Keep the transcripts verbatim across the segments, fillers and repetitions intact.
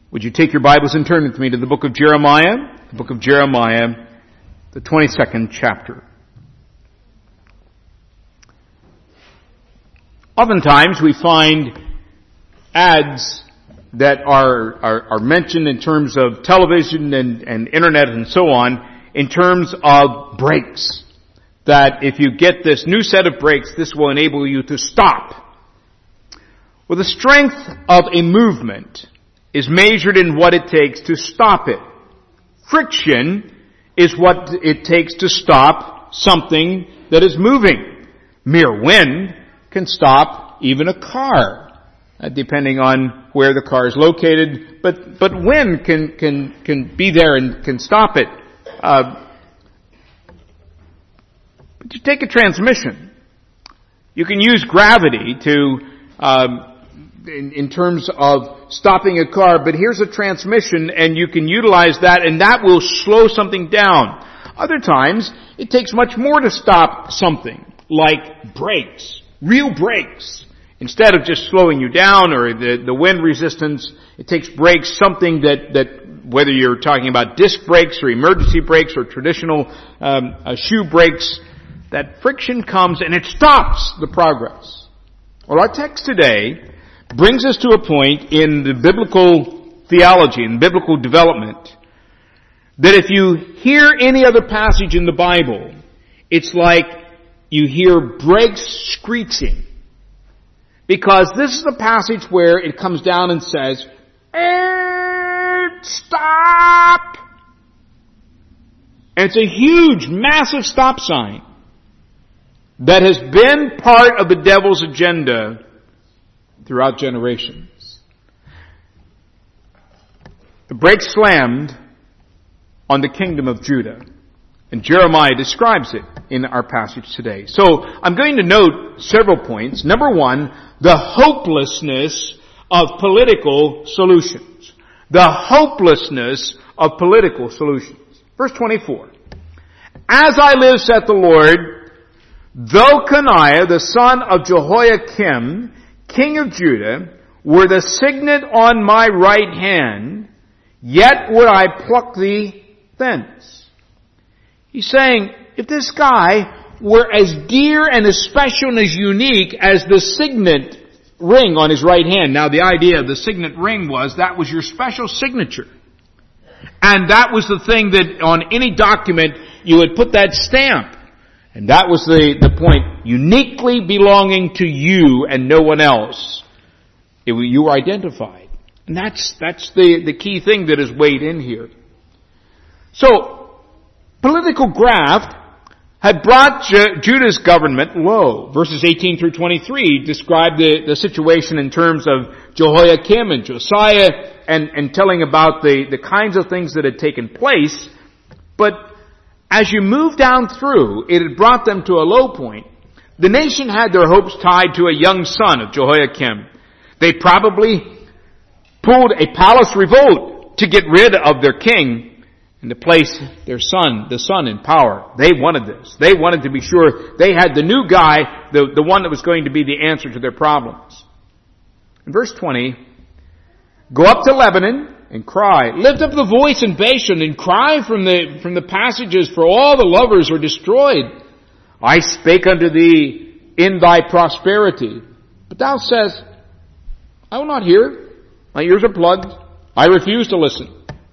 Would you take your Bibles and turn with me to the book of Jeremiah? The book of Jeremiah, the twenty-second chapter. Oftentimes we find ads that are, are, are mentioned in terms of television and, and internet and so on, in terms of brakes. That if you get this new set of brakes, this will enable you to stop. Well, the strength of a movement is measured in what it takes to stop it. Friction is what it takes to stop something that is moving. Mere wind can stop even a car, uh, depending on where the car is located. But but wind can can can be there and can stop it. Uh, but you take a transmission. You can use gravity to. Um, In, in terms of stopping a car, but here's a transmission and you can utilize that and that will slow something down. Other times, it takes much more to stop something, like brakes, real brakes. Instead of just slowing you down or the, the wind resistance, it takes brakes, something that, that whether you're talking about disc brakes or emergency brakes or traditional um, uh, shoe brakes, that friction comes and it stops the progress. Well, our text today brings us to a point in the biblical theology and biblical development that if you hear any other passage in the Bible, it's like you hear brakes screeching. Because this is the passage where it comes down and says, stop! And it's a huge, massive stop sign that has been part of the devil's agenda throughout generations. The brakes slammed on the kingdom of Judah. And Jeremiah describes it in our passage today. So I'm going to note several points. Number one, the hopelessness of political solutions. The hopelessness of political solutions. Verse twenty-four. As I live, saith the Lord, though Coniah, the son of Jehoiakim, king of Judah, were the signet on my right hand, yet would I pluck thee thence. He's saying, if this guy were as dear and as special and as unique as the signet ring on his right hand. Now the idea of the signet ring was that was your special signature. And that was the thing that on any document you would put that stamp. And that was the, the point, uniquely belonging to you and no one else. It, you were identified. And that's, that's the, the key thing that is weighed in here. So, political graft had brought Ju- Judah's government low. Verses eighteen through twenty-three describe the, the situation in terms of Jehoiakim and Josiah and, and telling about the, the kinds of things that had taken place. But as you move down through, it had brought them to a low point. The nation had their hopes tied to a young son of Jehoiakim. They probably pulled a palace revolt to get rid of their king and to place their son, the son, in power. They wanted this. They wanted to be sure they had the new guy, the, the one that was going to be the answer to their problems. In verse twenty, go up to Lebanon and cry. Lift up the voice in Bashan and cry from the, from the passages, for all the lovers are destroyed. I spake unto thee in thy prosperity. But thou sayest, I will not hear. My ears are plugged. I refuse to listen.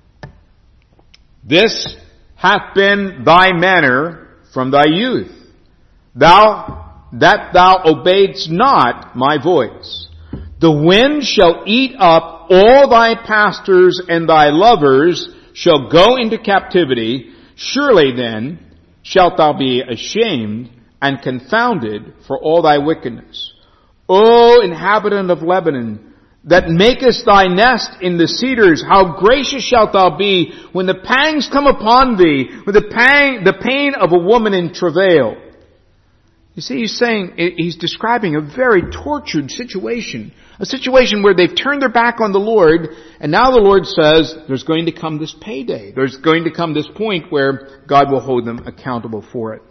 This hath been thy manner from thy youth. Thou, that thou obeyedst not my voice. The wind shall eat up all thy pastors, and thy lovers shall go into captivity. Surely then shalt thou be ashamed and confounded for all thy wickedness. O inhabitant of Lebanon, that makest thy nest in the cedars, how gracious shalt thou be when the pangs come upon thee, with the pang, the pain of a woman in travail. You see, he's saying, he's describing a very tortured situation. A situation where they've turned their back on the Lord, and now the Lord says there's going to come this payday. There's going to come this point where God will hold them accountable for it.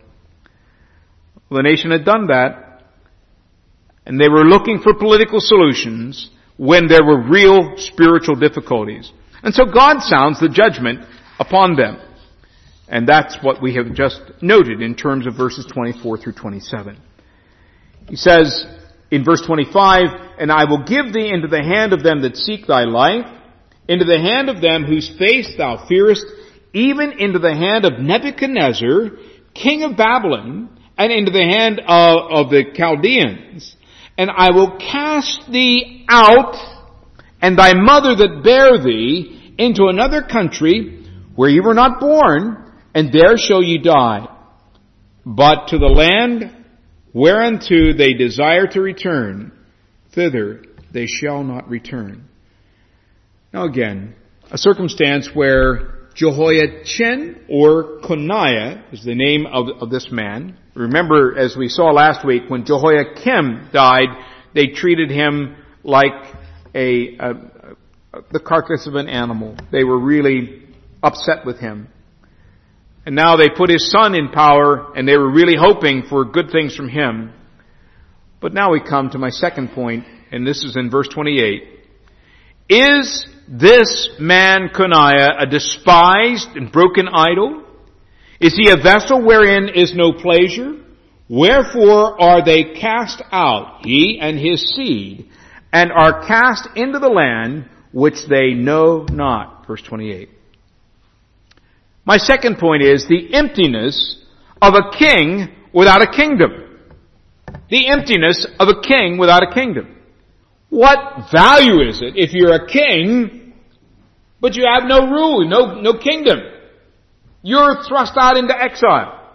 Well, the nation had done that, and they were looking for political solutions when there were real spiritual difficulties. And so God sounds the judgment upon them. And that's what we have just noted in terms of verses twenty-four through twenty-seven. He says in verse twenty-five, "And I will give thee into the hand of them that seek thy life, into the hand of them whose face thou fearest, even into the hand of Nebuchadnezzar, king of Babylon, and into the hand of, of the Chaldeans. And I will cast thee out, and thy mother that bare thee, into another country, where ye were not born, and there shall ye die. But to the land whereunto they desire to return, thither they shall not return." Now again, a circumstance where Jehoiachin, or Coniah, is the name of, of this man. Remember, as we saw last week, when Jehoiakim died, they treated him like a, a, a the carcass of an animal. They were really upset with him. And now they put his son in power, and they were really hoping for good things from him. But now we come to my second point, and this is in verse twenty-eight. "Is this man Coniah a despised and broken idol? Is he a vessel wherein is no pleasure? Wherefore are they cast out, he and his seed, and are cast into the land which they know not?" Verse twenty-eight. My second point is the emptiness of a king without a kingdom. The emptiness of a king without a kingdom. What value is it if you're a king, but you have no rule, no, no kingdom? You're thrust out into exile.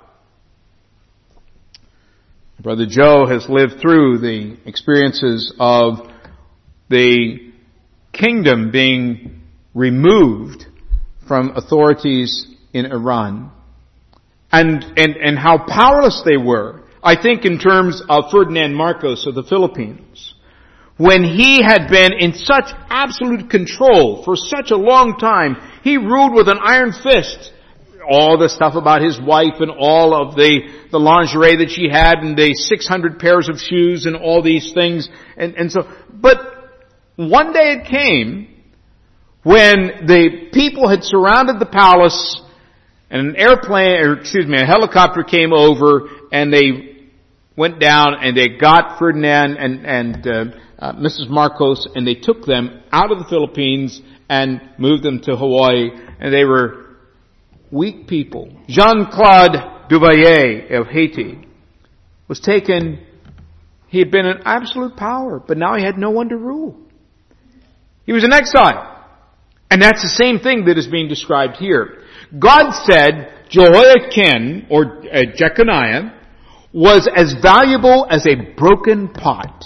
Brother Joe has lived through the experiences of the kingdom being removed from authorities in Iran, and, and, and how powerless they were. I think in terms of Ferdinand Marcos of the Philippines, when he had been in such absolute control for such a long time, he ruled with an iron fist. All the stuff about his wife and all of the, the lingerie that she had and the six hundred pairs of shoes and all these things. And, and so, but one day it came when the people had surrounded the palace, and an airplane, or excuse me, a helicopter came over, and they went down and they got Ferdinand and, and uh, uh, Missus Marcos, and they took them out of the Philippines and moved them to Hawaii, and they were weak people. Jean-Claude Duvalier of Haiti was taken. He had been in absolute power, but now he had no one to rule. He was in exile. And that's the same thing that is being described here. God said Jehoiakim, or uh, Jeconiah, was as valuable as a broken pot.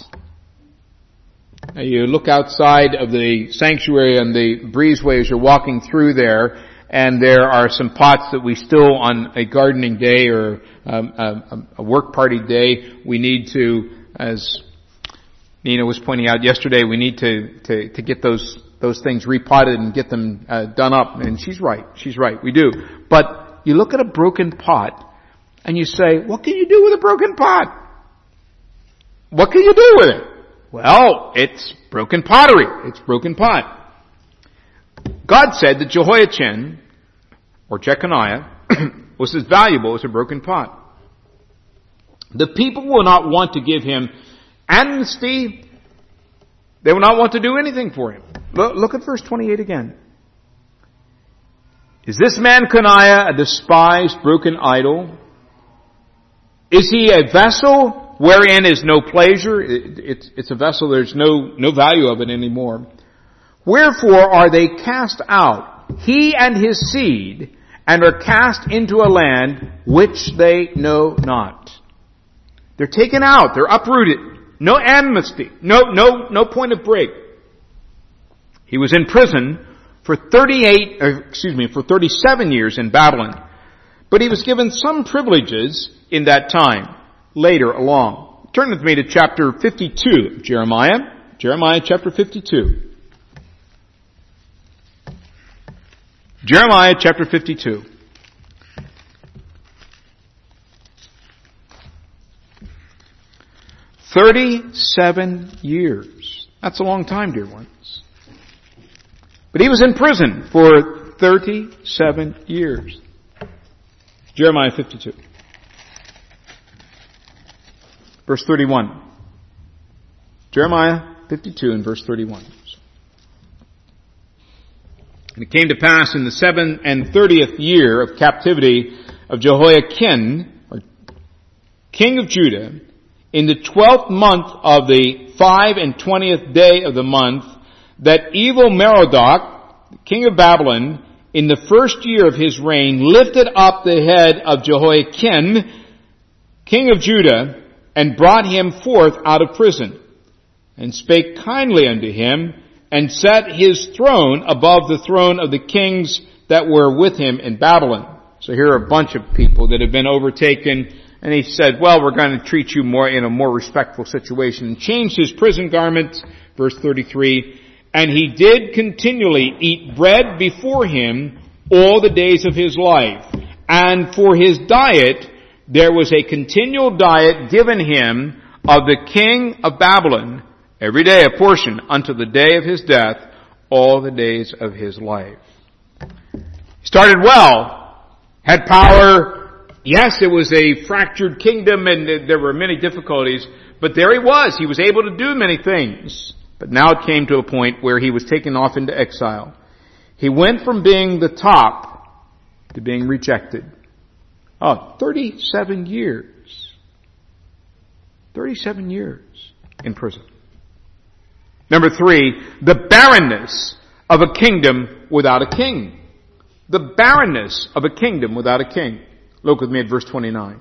Now you look outside of the sanctuary on the breezeway as you're walking through there, and there are some pots that we still, on a gardening day or um, a, a work party day, we need to, as Nina was pointing out yesterday, we need to, to, to get those those things repotted and get them uh, done up. And she's right. She's right. We do. But you look at a broken pot and you say, what can you do with a broken pot? What can you do with it? Well, it's broken pottery. It's broken pot. God said that Jehoiachin, or Jeconiah, was as valuable as a broken pot. The people will not want to give him amnesty. They will not want to do anything for him. Look, look at verse twenty-eight again. Is this man Coniah a despised, broken idol? Is he a vessel wherein is no pleasure? It, it's, it's a vessel, there's no, no value of it anymore. Wherefore are they cast out, he and his seed, and are cast into a land which they know not. They're taken out, they're uprooted. No amnesty, no, no, no point of break. He was in prison for thirty-eight, or excuse me, for thirty-seven years in Babylon. But he was given some privileges in that time later along. Turn with me to chapter fifty-two of Jeremiah. Jeremiah chapter fifty-two. Jeremiah chapter fifty-two. Thirty-seven years. That's a long time, dear ones. But he was in prison for thirty-seven years. Jeremiah fifty-two. Verse thirty-one. Jeremiah fifty-two and verse thirty-one. And it came to pass in the seventh and thirtieth year of captivity of Jehoiakim, or king of Judah, in the twelfth month of the five and twentieth day of the month, that evil Merodach, the king of Babylon, in the first year of his reign, lifted up the head of Jehoiakim, king of Judah, and brought him forth out of prison, and spake kindly unto him, and set his throne above the throne of the kings that were with him in Babylon. So here are a bunch of people that have been overtaken, and he said, well, we're going to treat you more in a more respectful situation, and changed his prison garments, verse thirty-three, and he did continually eat bread before him all the days of his life. And for his diet, there was a continual diet given him of the king of Babylon, every day a portion unto the day of his death, all the days of his life. He started well, had power. Yes, it was a fractured kingdom and there were many difficulties, but there he was. He was able to do many things. But now it came to a point where he was taken off into exile. He went from being the top to being rejected. Oh, thirty-seven years. thirty-seven years in prison. Number three, the barrenness of a kingdom without a king. The barrenness of a kingdom without a king. Look with me at verse twenty-nine.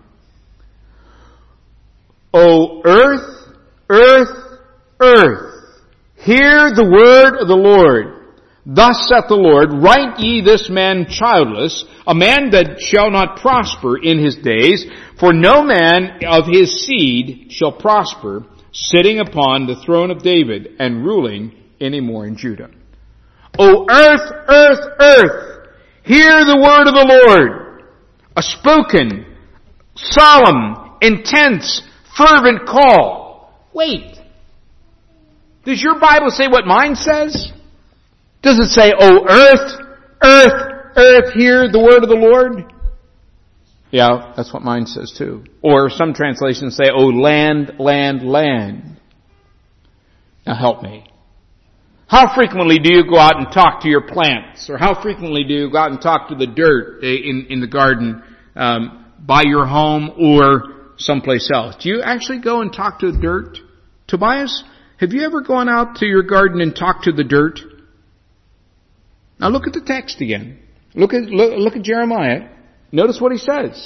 O earth, earth, earth, hear the word of the Lord. Thus saith the Lord, write ye this man childless, a man that shall not prosper in his days, for no man of his seed shall prosper, sitting upon the throne of David and ruling any more in Judah. O earth, earth, earth, hear the word of the Lord. A spoken, solemn, intense, fervent call. Wait. Does your Bible say what mine says? Does it say, O earth, earth, earth, hear the word of the Lord? Yeah, that's what mine says too. Or some translations say, O land, land, land. Now help me. How frequently do you go out and talk to your plants? Or how frequently do you go out and talk to the dirt in, in the garden um, by your home or someplace else? Do you actually go and talk to the dirt? Tobias, have you ever gone out to your garden and talked to the dirt? Now look at the text again. Look at look, look at Jeremiah. Notice what he says.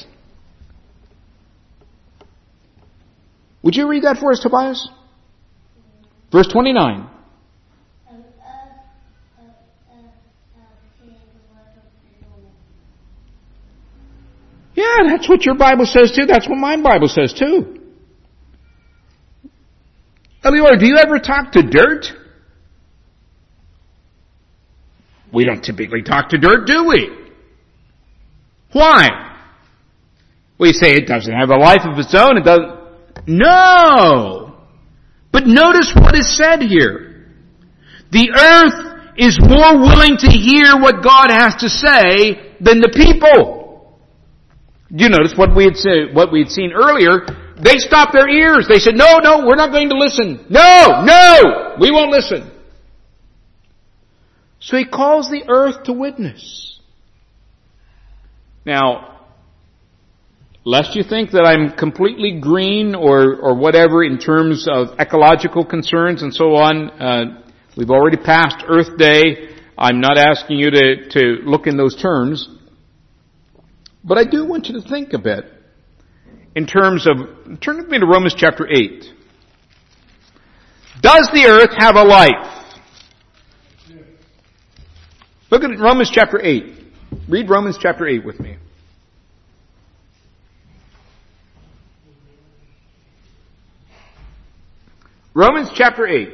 Would you read that for us, Tobias? Verse twenty-nine. Yeah, that's what your Bible says too. That's what my Bible says too. Elior, do you ever talk to dirt? We don't typically talk to dirt, do we? Why? We say it doesn't have a life of its own. It doesn't. No! But notice what is said here. The earth is more willing to hear what God has to say than the people. Do you notice what we had said, what we had seen earlier? They stopped their ears. They said, no, no, we're not going to listen. No, no, we won't listen. So he calls the earth to witness. Now, lest you think that I'm completely green or, or whatever in terms of ecological concerns and so on, uh, we've already passed Earth Day. I'm not asking you to, to look in those terms. But I do want you to think a bit in terms of, turn with me to Romans chapter eight. Does the earth have a life? Look at Romans chapter eight. Read Romans chapter eight with me. Romans chapter eight.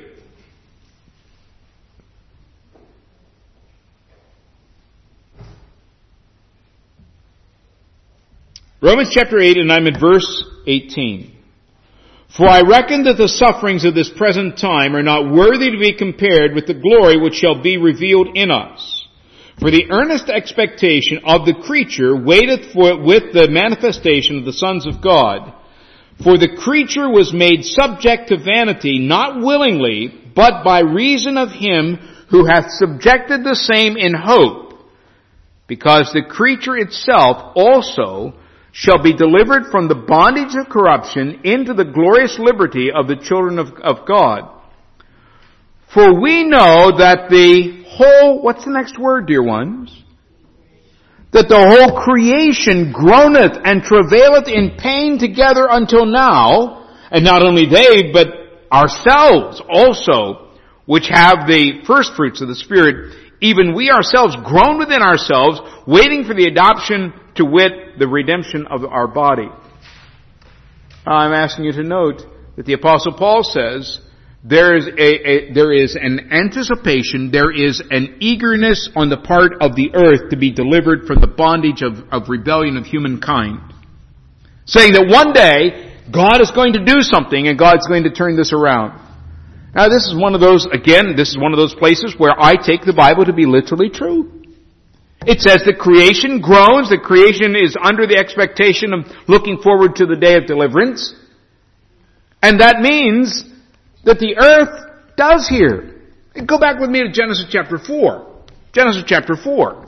Romans chapter eight, and I'm at verse eighteen. For I reckon that the sufferings of this present time are not worthy to be compared with the glory which shall be revealed in us. For the earnest expectation of the creature waiteth for with the manifestation of the sons of God. For the creature was made subject to vanity, not willingly, but by reason of him who hath subjected the same in hope, because the creature itself also shall be delivered from the bondage of corruption into the glorious liberty of the children of, of God. For we know that the whole, what's the next word, dear ones? That the whole creation groaneth and travaileth in pain together until now, and not only they, but ourselves also, which have the first fruits of the Spirit, even we ourselves groan within ourselves, waiting for the adoption, to wit, the redemption of our body. I'm asking you to note that the Apostle Paul says there is a, a there is an anticipation, there is an eagerness on the part of the earth to be delivered from the bondage of, of rebellion of humankind. Saying that one day God is going to do something and God's going to turn this around. Now this is one of those, again, this is one of those places where I take the Bible to be literally true. It says that creation groans, that creation is under the expectation of looking forward to the day of deliverance. And that means that the earth does hear. Go back with me to Genesis chapter four. Genesis chapter four.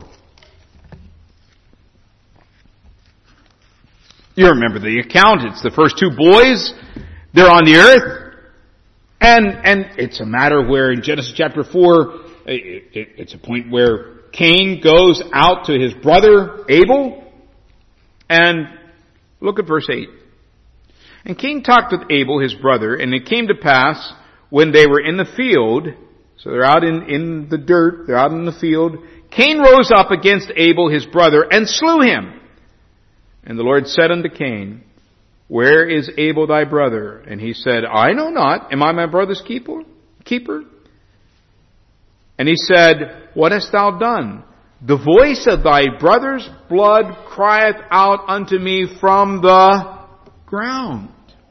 You remember the account. It's the first two boys. They're on the earth. And, and it's a matter where in Genesis chapter four, it, it, it's a point where Cain goes out to his brother Abel. And look at verse eight. And Cain talked with Abel, his brother, and it came to pass when they were in the field, so they're out in, in the dirt, they're out in the field, Cain rose up against Abel, his brother, and slew him. And the Lord said unto Cain, Where is Abel thy brother? And he said, I know not. Am I my brother's keeper? Keeper? And he said, What hast thou done? The voice of thy brother's blood crieth out unto me from the ground.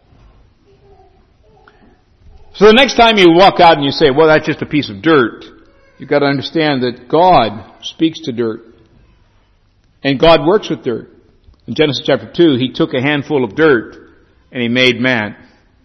So the next time you walk out and you say, well, that's just a piece of dirt, you've got to understand that God speaks to dirt. And God works with dirt. In Genesis chapter two, He took a handful of dirt and He made man.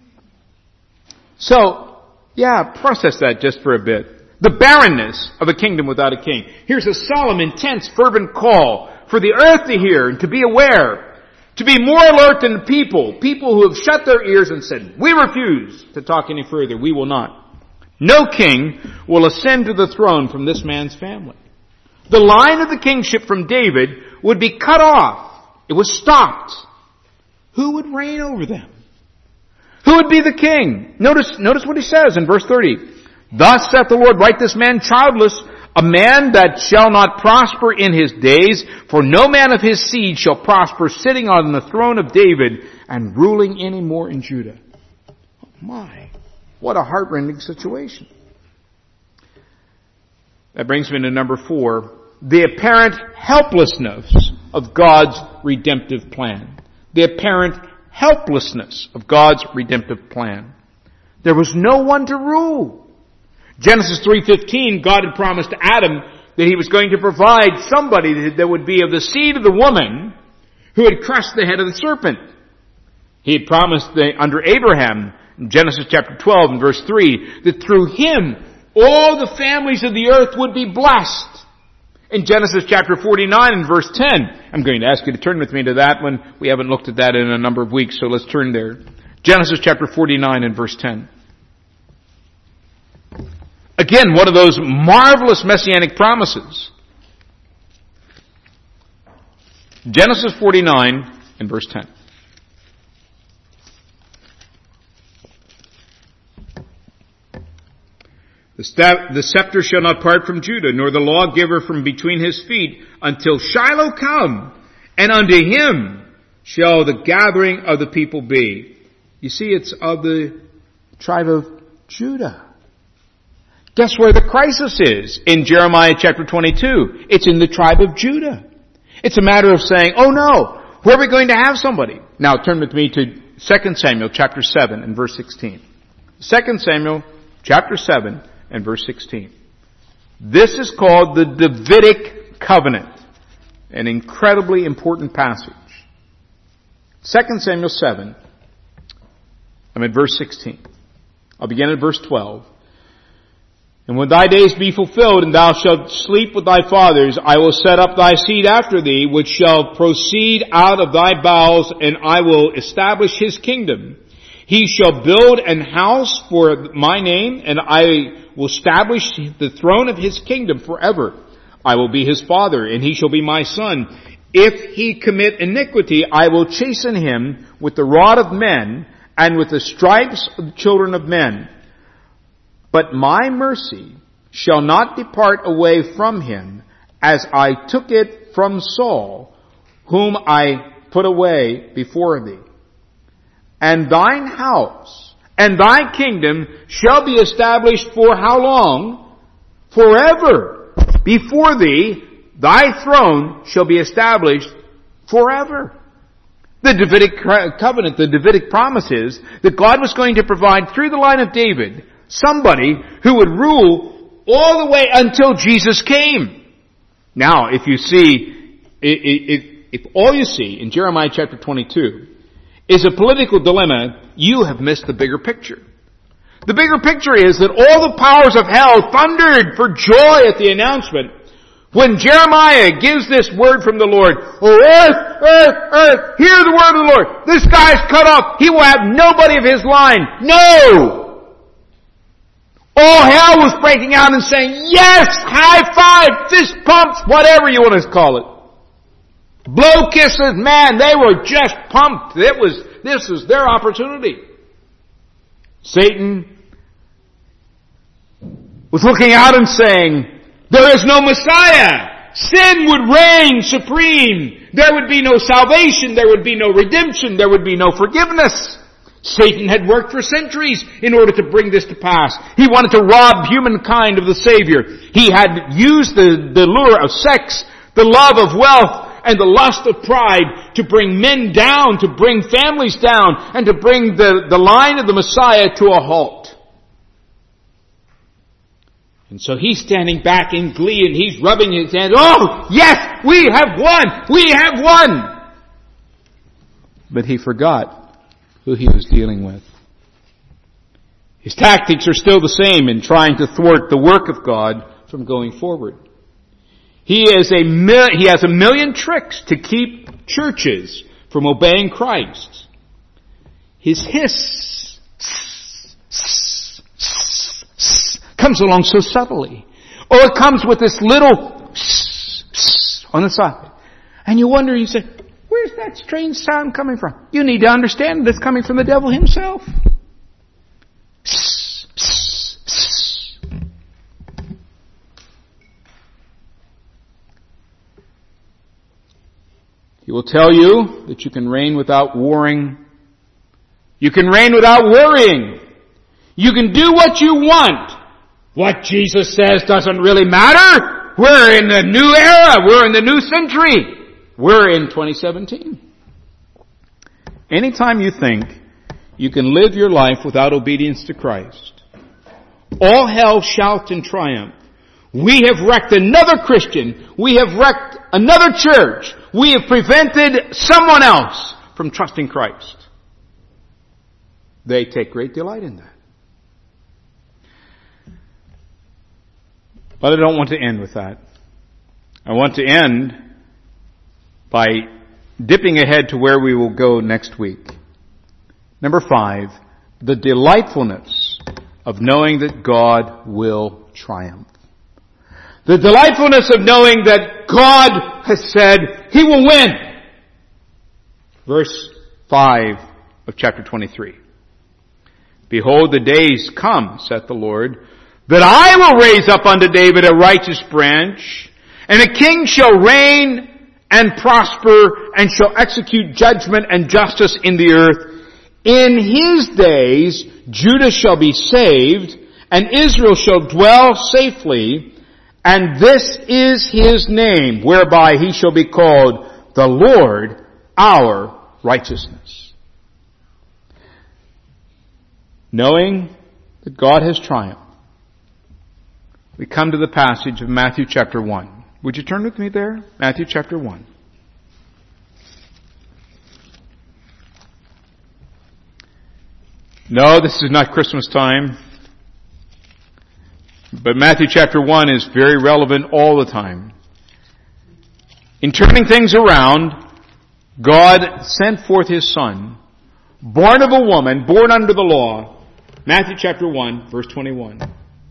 So, yeah, process that just for a bit. The barrenness of a kingdom without a king. Here's a solemn, intense, fervent call for the earth to hear and to be aware. To be more alert than the people. People who have shut their ears and said, we refuse to talk any further. We will not. No king will ascend to the throne from this man's family. The line of the kingship from David would be cut off. It was stopped. Who would reign over them? Who would be the king? Notice, notice what he says in verse thirty. Thus saith the Lord, write this man childless, a man that shall not prosper in his days, for no man of his seed shall prosper sitting on the throne of David and ruling any more in Judah. Oh my, what a heartrending situation. That brings me to number four, the apparent helplessness of God's redemptive plan. The apparent helplessness of God's redemptive plan. There was no one to rule. Genesis three fifteen, God had promised Adam that He was going to provide somebody that would be of the seed of the woman who had crushed the head of the serpent. He had promised that under Abraham, in Genesis chapter twelve and verse three, that through him all the families of the earth would be blessed. In Genesis chapter forty-nine and verse ten, I'm going to ask you to turn with me to that one. We haven't looked at that in a number of weeks, so let's turn there. Genesis chapter forty-nine and verse ten. Again, one of those marvelous messianic promises. Genesis forty-nine and verse ten. The, staff, the scepter shall not part from Judah, nor the lawgiver from between his feet, until Shiloh come, and unto him shall the gathering of the people be. You see, it's of the tribe of Judah. Guess where the crisis is in Jeremiah chapter twenty-two? It's in the tribe of Judah. It's a matter of saying, oh no, where are we going to have somebody? Now turn with me to Second Samuel chapter seven and verse sixteen. Second Samuel chapter seven and verse sixteen. This is called the Davidic covenant. An incredibly important passage. Second Samuel seven. I'm at verse sixteen. I'll begin at verse twelve. And when thy days be fulfilled, and thou shalt sleep with thy fathers, I will set up thy seed after thee, which shall proceed out of thy bowels, and I will establish his kingdom. He shall build an house for my name, and I will establish the throne of his kingdom forever. I will be his father, and he shall be my son. If he commit iniquity, I will chasten him with the rod of men, and with the stripes of the children of men. But my mercy shall not depart away from him, as I took it from Saul, whom I put away before thee. And thine house and thy kingdom shall be established for how long? Forever. Before thee, thy throne shall be established forever. The Davidic covenant, the Davidic promise is that God was going to provide through the line of David somebody who would rule all the way until Jesus came. Now, if you see, if, if all you see in Jeremiah chapter twenty-two is a political dilemma, you have missed the bigger picture. The bigger picture is that all the powers of hell thundered for joy at the announcement when Jeremiah gives this word from the Lord. Oh, earth, earth, earth, hear the word of the Lord. This guy's cut off. He will have nobody of his line. No! All hell was breaking out and saying, yes, high five, fist pumps, whatever you want to call it. Blow kisses, man, they were just pumped. It was, this was their opportunity. Satan was looking out and saying, there is no Messiah. Sin would reign supreme. There would be no salvation. There would be no redemption. There would be no forgiveness. Satan had worked for centuries in order to bring this to pass. He wanted to rob humankind of the Savior. He had used the, the lure of sex, the love of wealth, and the lust of pride to bring men down, to bring families down, and to bring the, the line of the Messiah to a halt. And so he's standing back in glee and he's rubbing his hands. Oh, yes, we have won! We have won! But he forgot who he was dealing with. His tactics are still the same in trying to thwart the work of God from going forward. He is a mil- he has a million tricks to keep churches from obeying Christ. His hiss comes along so subtly. Or it comes with this little on the side. And you wonder, you say, where's that strange sound coming from? You need to understand that it's coming from the devil himself. He will tell you that you can reign without warring. You can reign without worrying. You can do what you want. What Jesus says doesn't really matter. We're in the new era. We're in the new century. We're in twenty seventeen. Anytime you think you can live your life without obedience to Christ, all hell shout in triumph. We have wrecked another Christian. We have wrecked another church. We have prevented someone else from trusting Christ. They take great delight in that. But I don't want to end with that. I want to end by dipping ahead to where we will go next week. Number five, the delightfulness of knowing that God will triumph. The delightfulness of knowing that God has said He will win. Verse five of chapter twenty-three. Behold, the days come, saith the Lord, that I will raise up unto David a righteous branch, and a king shall reign and prosper, and shall execute judgment and justice in the earth. In his days Judah shall be saved, and Israel shall dwell safely, and this is his name, whereby he shall be called the Lord our righteousness. knowing that God has triumphed, we come to the passage of Matthew chapter one. Would you turn with me there? Matthew chapter one. No, this is not Christmas time. But Matthew chapter one is very relevant all the time. In turning things around, God sent forth His Son, born of a woman, born under the law. Matthew chapter one, verse twenty-one.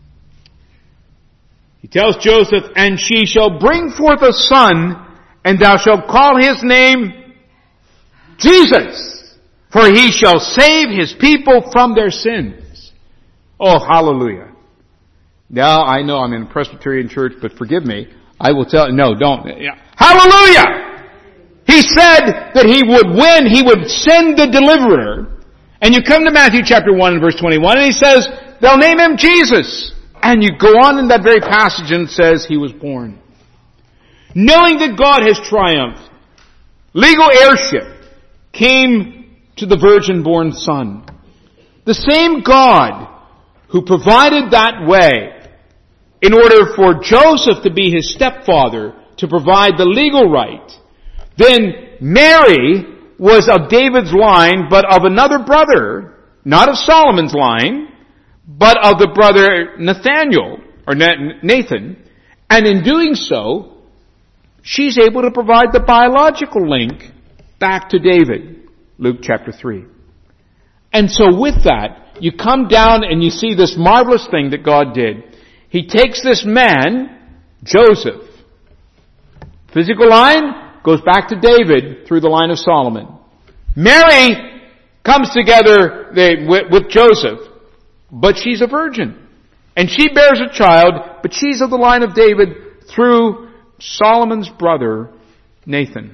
He tells Joseph, "And she shall bring forth a son, and thou shalt call his name Jesus. For he shall save his people from their sins." Oh, hallelujah. Now, I know I'm in a Presbyterian church, but forgive me. I will tell, no, don't. Hallelujah! He said that He would win, He would send the deliverer. And you come to Matthew chapter one and verse twenty-one, and He says, they'll name Him Jesus. And you go on in that very passage and it says He was born. Knowing that God has triumphed, legal heirship came to the virgin-born Son. The same God who provided that way in order for Joseph to be his stepfather, to provide the legal right. Then Mary was of David's line, but of another brother, not of Solomon's line, but of the brother Nathaniel, or Nathan. And in doing so, she's able to provide the biological link back to David. Luke chapter three. And so with that, you come down and you see this marvelous thing that God did. He takes this man, Joseph. Physical line goes back to David through the line of Solomon. Mary comes together with Joseph, but she's a virgin. And she bears a child, but she's of the line of David through Solomon's brother, Nathan.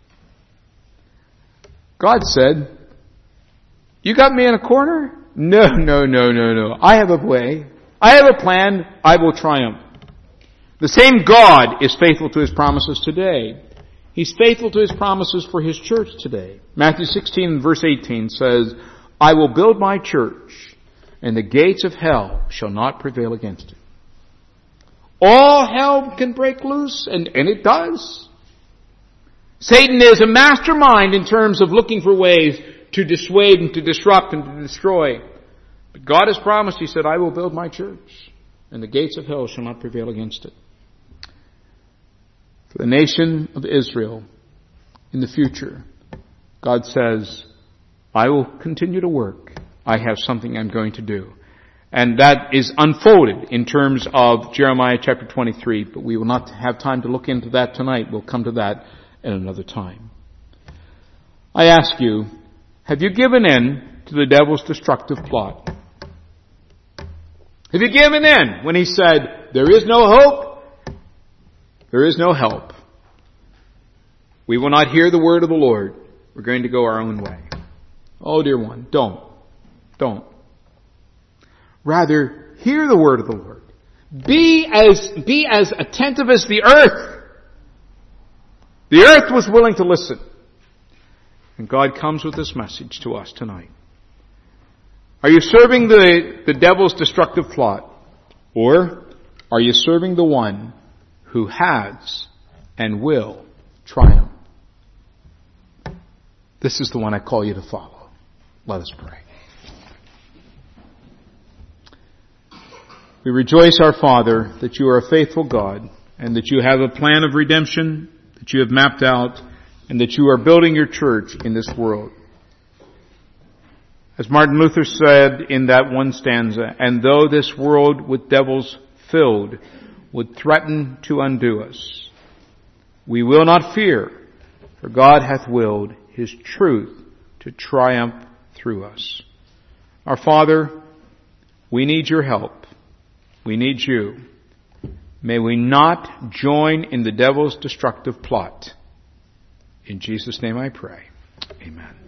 God said, "You got me in a corner? No, no, no, no, no. I have a way. I have a plan. I will triumph." The same God is faithful to His promises today. He's faithful to His promises for His church today. Matthew sixteen verse eighteen says, "I will build my church, and the gates of hell shall not prevail against it." All hell can break loose, and, and it does. Satan is a mastermind in terms of looking for ways to dissuade and to disrupt and to destroy. But God has promised, He said, "I will build my church, and the gates of hell shall not prevail against it." For the nation of Israel in the future, God says, "I will continue to work. I have something I'm going to do." And that is unfolded in terms of Jeremiah chapter twenty-three, but we will not have time to look into that tonight. We'll come to that at another time. I ask you, have you given in to the devil's destructive plot? Have you given in when he said, "There is no hope, there is no help. We will not hear the word of the Lord. We're going to go our own way"? Oh, dear one, don't. Don't. Rather, hear the word of the Lord. Be as, be as attentive as the earth. The earth was willing to listen. And God comes with this message to us tonight. Are you serving the, the devil's destructive plot? Or are you serving the one who has and will triumph? This is the one I call you to follow. Let us pray. We rejoice, our Father, that You are a faithful God, and that You have a plan of redemption that You have mapped out, and that You are building Your church in this world. As Martin Luther said in that one stanza, "And though this world with devils filled would threaten to undo us, we will not fear, for God hath willed His truth to triumph through us." Our Father, we need Your help. We need You. May we not join in the devil's destructive plot. In Jesus' name I pray. Amen.